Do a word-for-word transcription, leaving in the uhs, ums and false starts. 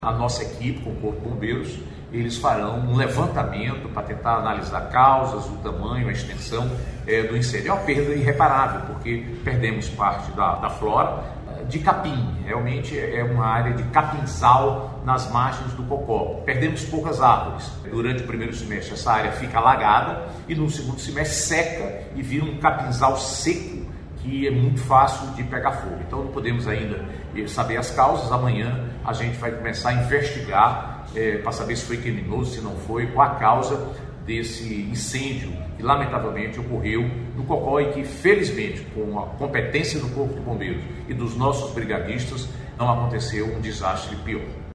A nossa equipe, com o Corpo de Bombeiros, eles farão um levantamento para tentar analisar causas, o tamanho, a extensão é, do incêndio. É uma perda irreparável, porque perdemos parte da, da flora de capim. Realmente é uma área de capinzal nas margens do Cocó. Perdemos poucas árvores. Durante o primeiro semestre, essa área fica alagada e no segundo semestre seca e vira um capinzal seco, que é muito fácil de pegar fogo. Então não podemos ainda saber as causas. Amanhã a gente vai começar a investigar é, para saber se foi criminoso, se não foi, qual a causa desse incêndio que lamentavelmente ocorreu no Cocó e que felizmente, com a competência do Corpo de Bombeiros e dos nossos brigadistas, não aconteceu um desastre pior.